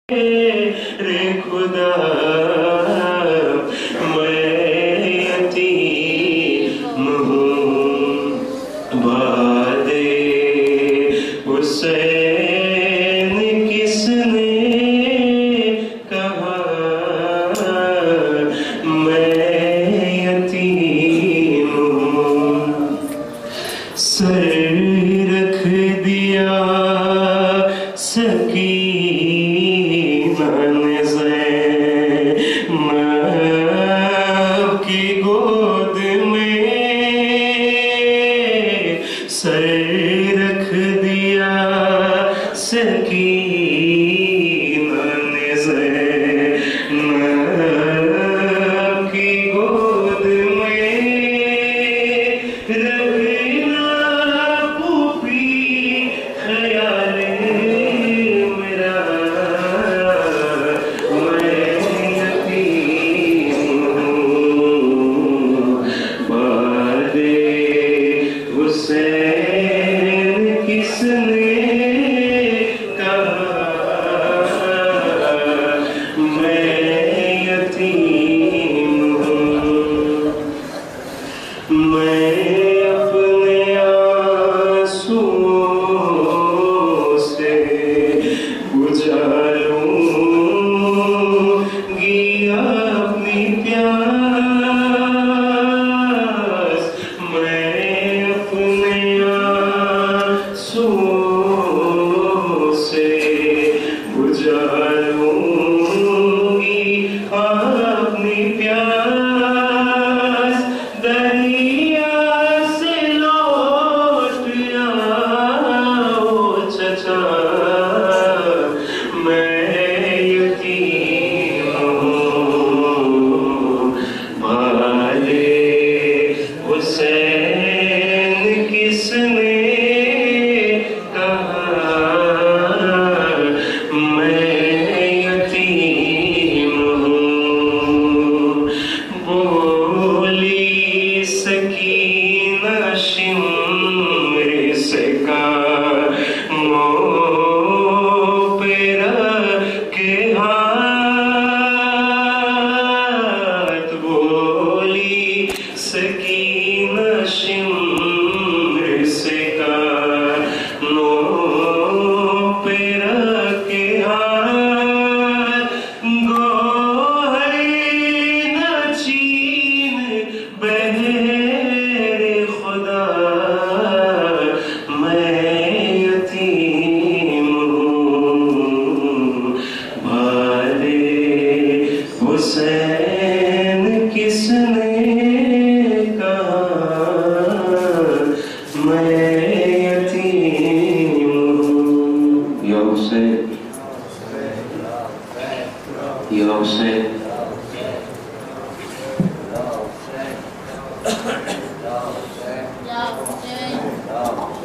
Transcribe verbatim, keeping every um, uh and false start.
रे खुदा मैं यतीम हूँ, वादे हुसैन किसने कहा, मैं यतीम हूँ। सर रख दिया सकीना ने ज़ैनब की गोद में, सर रख दिया सकीना ने ज़ैनब की गोद में। रखना पूपी ख्याल मेरा, मैं यतीम हूँ, वादे हुसैन किसने कहा, मैं यतीम हूँ। मैं अपने आंसुओं से बुझा लूंगी अपनी प्यास, मैं अपने आंसुओं से बुझा लूंगी अपनी प्यास। दरिया से लौट आओ चचा, मैं यतीम हूँ, वाले हुसैन किसने कहा, मैं यतीम हूँ। बोली सकीना शिमर से कानों पे रखे हाथ, बोली सकीना शिमर से कानों पे रखे हाथ। गोहर न चीन बहरे खुदा, मैं यतीम हूँ, वाले हुसैन किसने कहा, मैं यतीम हूँ। या हुसैन, या हुसैन, Yeah, okay.